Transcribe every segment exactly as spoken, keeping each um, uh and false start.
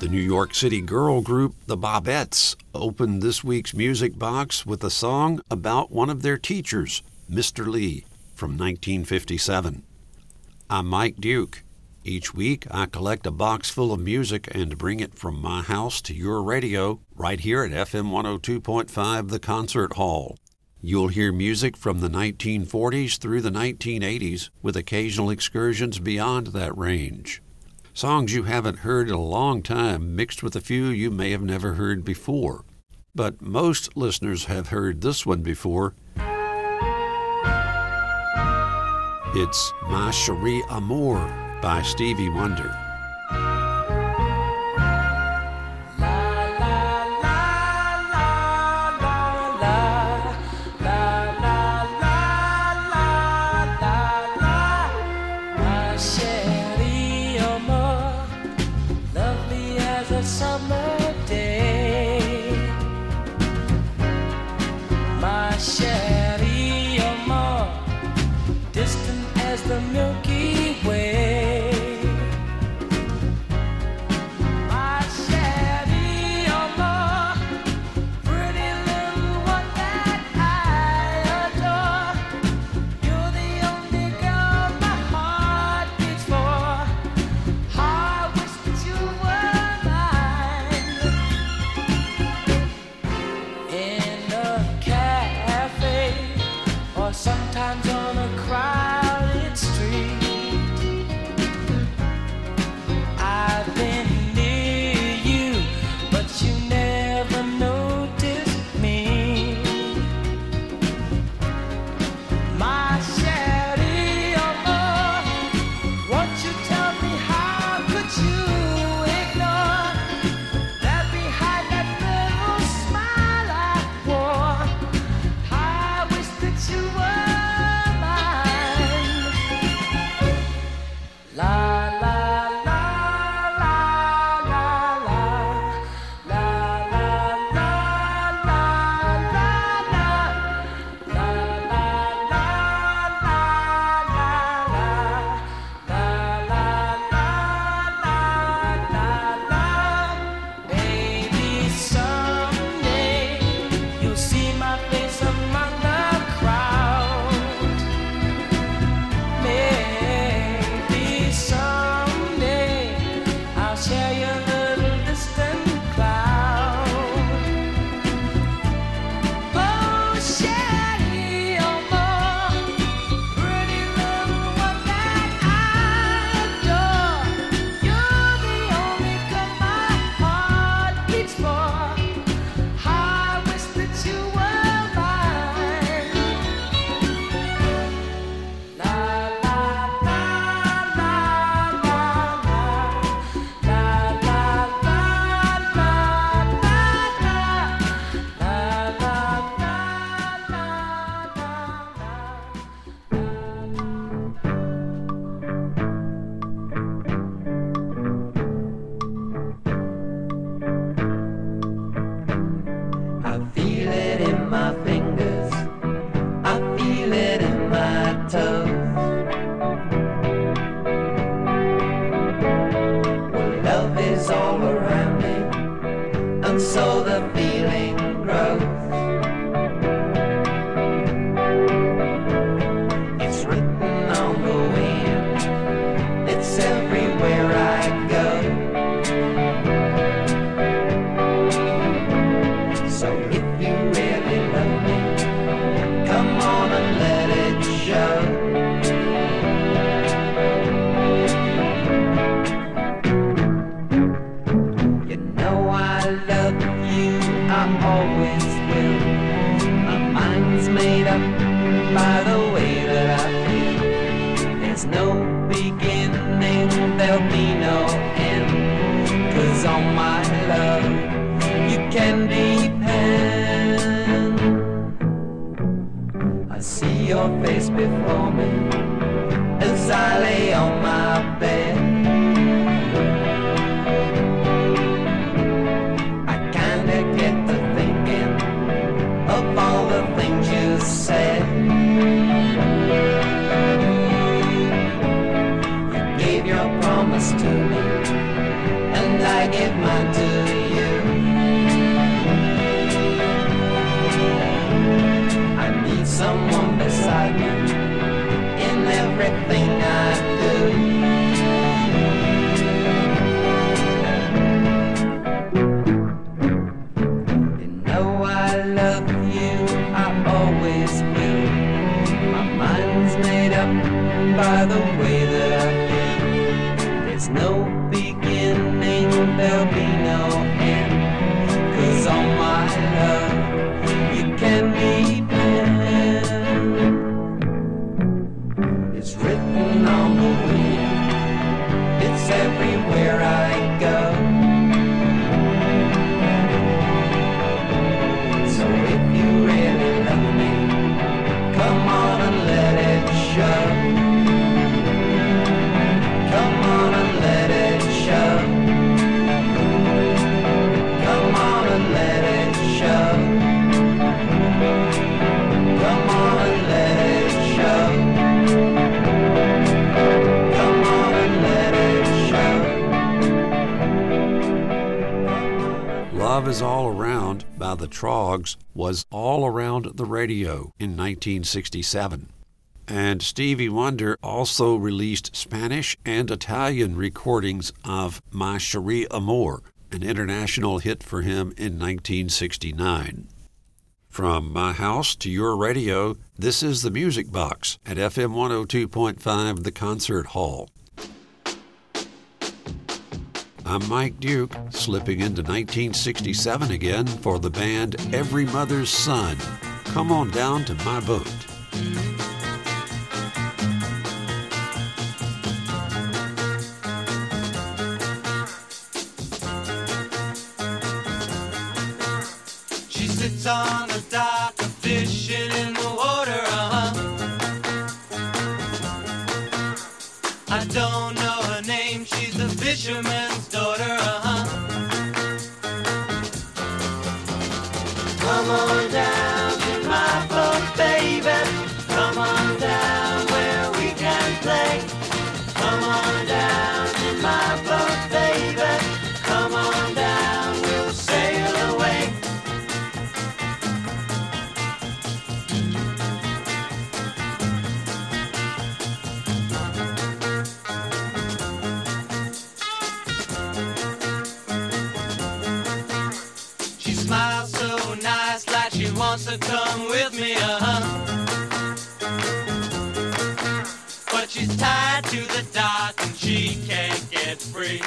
New York City girl group, the Bobettes, opened this week's Music Box with a song about one of their teachers, Mister Lee, from nineteen fifty-seven. I'm Mike Duke. Each week, I collect a box full of music and bring it from my house to your radio right here at F M one oh two point five, The Concert Hall. You'll hear music from the nineteen forties through the nineteen eighties, with occasional excursions beyond that range. Songs you haven't heard in a long time, mixed with a few you may have never heard before. But most listeners have heard this one before. It's Ma Cherie Amour by Stevie Wonder. Promise to me, and I give my someone beside me in everything I do. You know I love you, I always will. My mind's made up by the way that I feel. There's no beginning, there'll be no end. 'Cause all my love you can depend. It's written on the wind, it's everywhere I go. So if you really love me, come on and let it show. Come on and let it show. Come on and let it show. Come on and let it show. Come on and let it show. Love Is All Around by the Troggs was all around the radio in nineteen sixty-seven. And Stevie Wonder also released Spanish and Italian recordings of My Cherie Amour, an international hit for him in nineteen sixty-nine. From my house to your radio, this is the Music Box at F M one oh two point five, The Concert Hall. I'm Mike Duke, slipping into nineteen sixty-seven again for the band Every Mother's Son. Come on down to my boat. She sits on the dock, fishing in the water, uh-huh. I don't know her name, she's the fisherman's daughter, uh-huh. Come on down to my boat, baby. Come on down where we can play. Come on down to my boat, baby. Come on down, we'll sail away. She smiles so nice, like she wants to come with me, uh-huh. But she's tied to the dock and she can't get free.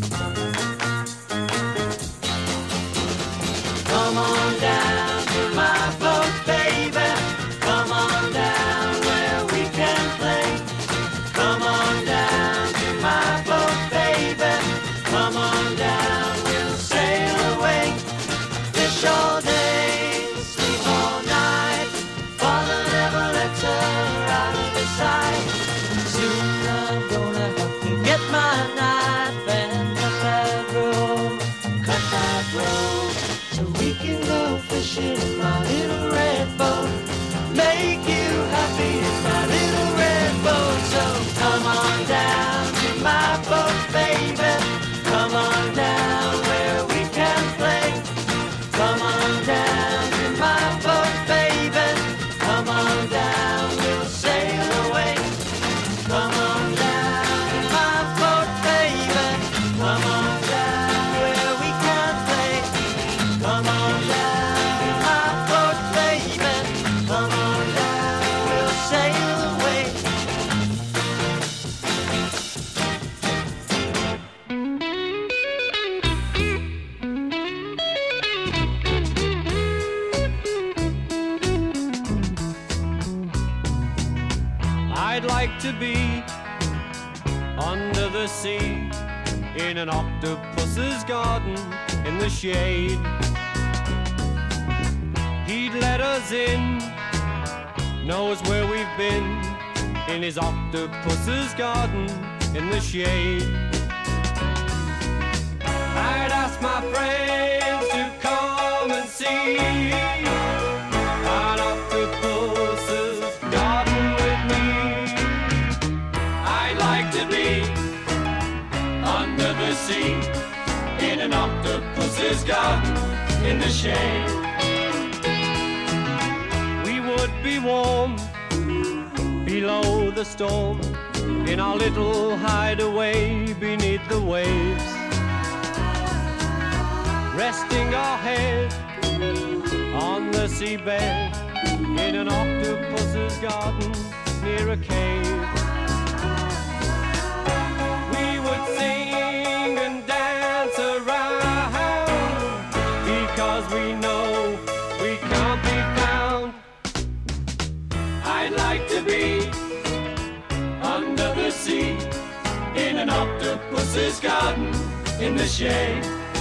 Come on down to my boat, baby. Come on down where we can play. Come on down to my boat, baby. Come on down, we'll sail away. Fish all day, sleep all night. Father never lets her out of his sight. Soon I'm gonna help you get my knife and cut that rope, cut that rope, so we can go fishing in my little red boat. Make you happy in my little red boat. So come on down to my boat, baby. Come on down where we can play. Come on down to my boat, baby. Come on down, we'll sail away. Come on down to my boat, baby. Come on down where we can play. Come on down to my boat, baby. Come on down, we'll sail away. I'd like to be under the sea in an octopus's garden in the shade. He'd let us in, knows where we've been, in his octopus's garden in the shade. I'd ask my friends to come and see an octopus's garden with me. I'd like to be under the sea in an octopus's garden in the shade. We would be warm below the storm in our little hideaway beneath the waves, resting our head on the seabed in an octopus's garden near a cave. We would sing and dance around because we know we can't be found. I'd like to be under the sea in an octopus's garden in the shade.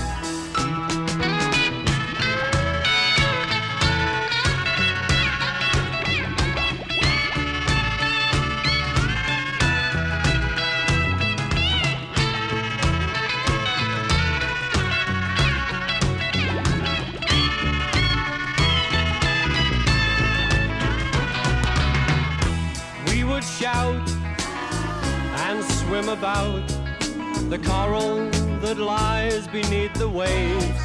Shout and swim about the coral that lies beneath the waves.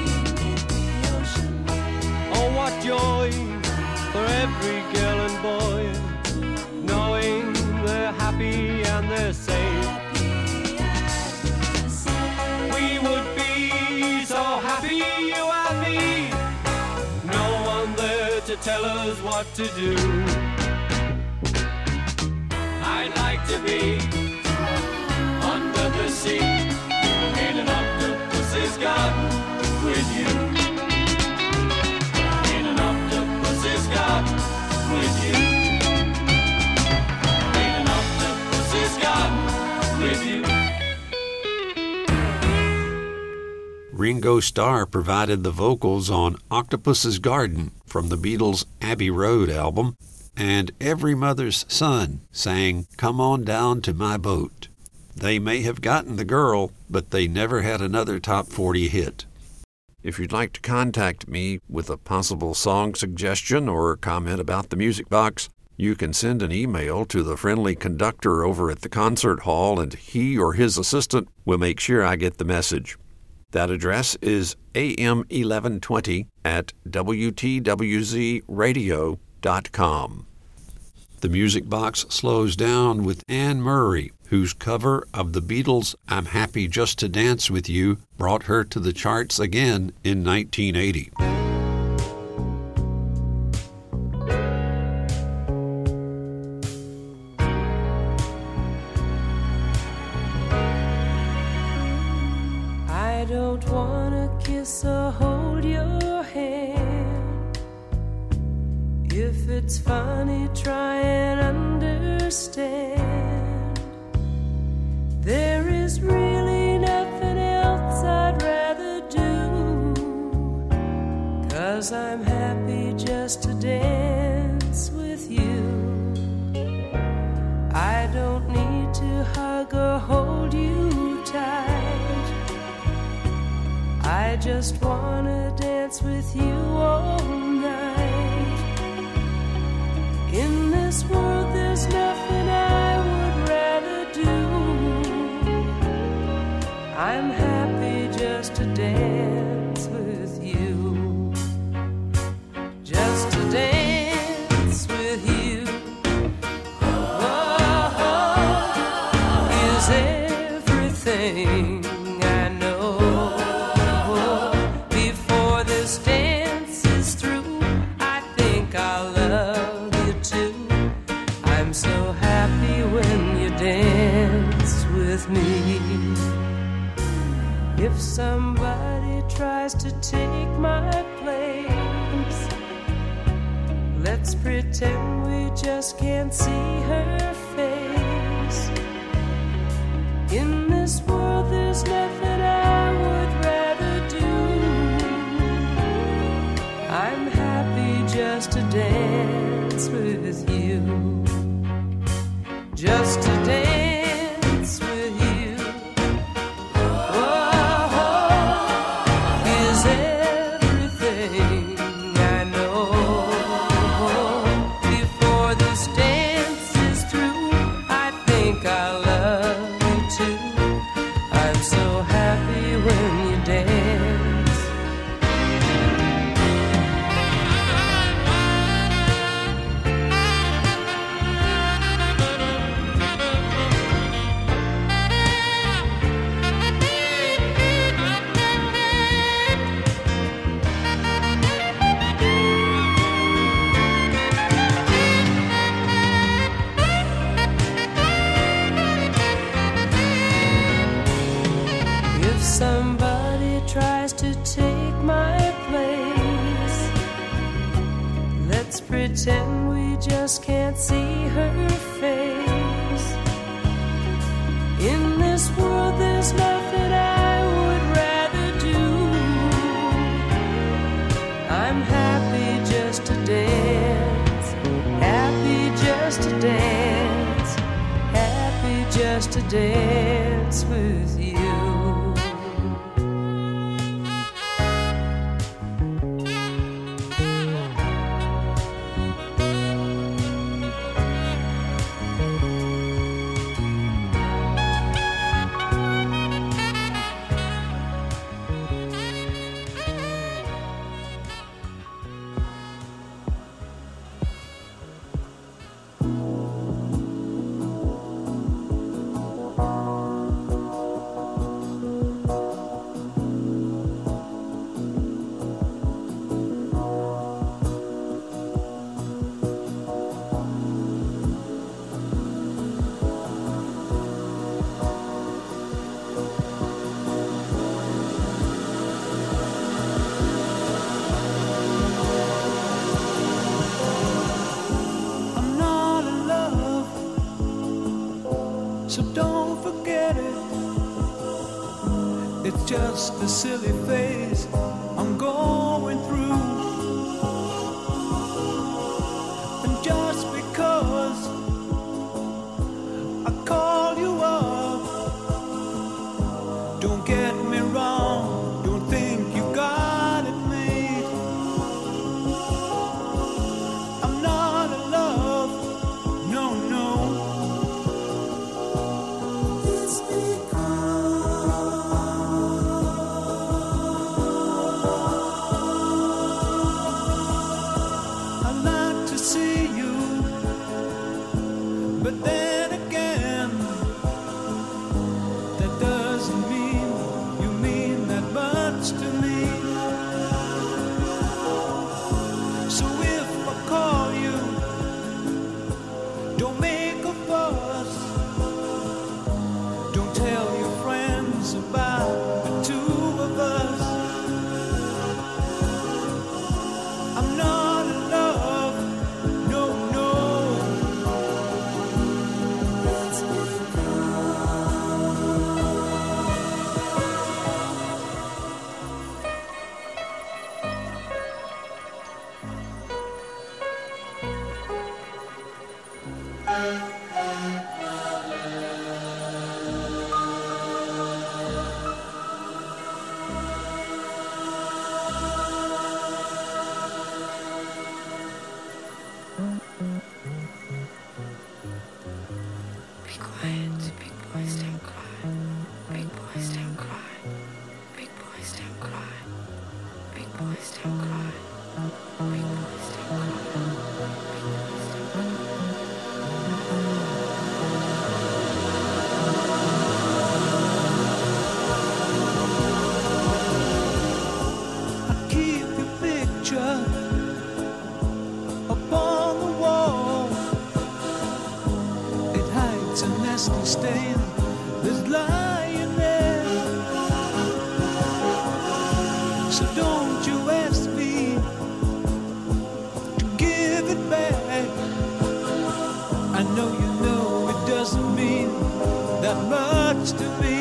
Oh, what joy for every girl and boy, knowing they're happy and they're safe. We would be so happy, you and me, no one there to tell us what to do. I'd like to be under the sea in an octopus's garden with you. In an octopus's garden with you. In an octopus's garden with you. Ringo Starr provided the vocals on Octopus's Garden from the Beatles' Abbey Road album, and Every Mother's Son sang Come On Down to My Boat. They may have gotten the girl, but they never had another top forty hit. If you'd like to contact me with a possible song suggestion or comment about the Music Box, you can send an email to the friendly conductor over at the concert hall, and he or his assistant will make sure I get the message. That address is A M eleven twenty at W T W Z radio dot com. The Music Box slows down with Anne Murray, whose cover of the Beatles' I'm Happy Just to Dance With You brought her to the charts again in nineteen eighty. I don't wanna kiss or hold your hand. If it's funny, try and understand. There is really nothing else I'd rather do, 'cause I'm happy just to dance with you. I don't need to hug or hold you tight. I just wanna dance with you all night. In this world there's nothing I would rather do. I'm happy just to dance with you. Just to dance with you. Oh, is everything I know. Before this dance is through, I think I'll love you too. I'm so happy when you dance with me. If somebody tries to take my place, let's pretend we just can't see her face. In this world there's nothing I would rather do. I'm happy just to dance with you. Just to dance with you. Oh, is everything I know. Before this dance is through, I think I'll love you too. I'm so happy when you dance. let's pretend we just can't see her face. In this world there's nothing I would rather do. I'm happy just to dance, happy just to dance, happy just to dance with you. Just a silly phase I'm going through, and just because I call you up, don't get me wrong, don't think you got it made. I'm not in love, no, no. It's because but then again, that doesn't mean you mean that much to me. So if I call you, don't make a fuss, don't tell your friends about the two of us. I'm not in love, no, no. Be quiet, big boys don't cry. Big boys don't cry. Big boys don't cry. Big boys don't cry. Big boys don't cry. I keep your picture upon the wall. It hides a nasty stain that's lying there. So don't you ask me to give it back. I know you know it doesn't mean that much to me.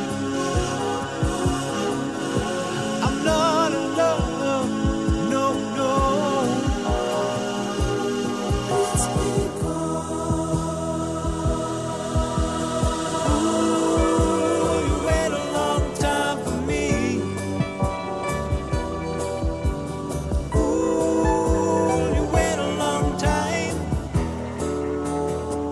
I'm not in love, no, no. It's ooh, you wait a long time for me. Ooh, you wait a long time.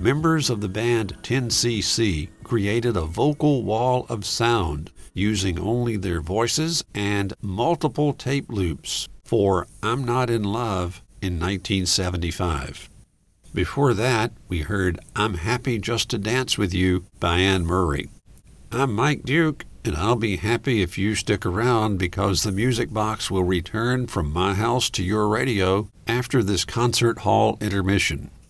members of the band ten C C created a vocal wall of sound using only their voices and multiple tape loops for I'm Not in Love in nineteen seventy-five. Before that, we heard I'm Happy Just to Dance With You by Anne Murray. I'm Mike Duke, and I'll be happy if you stick around because the Music Box will return from my house to your radio after this concert hall intermission.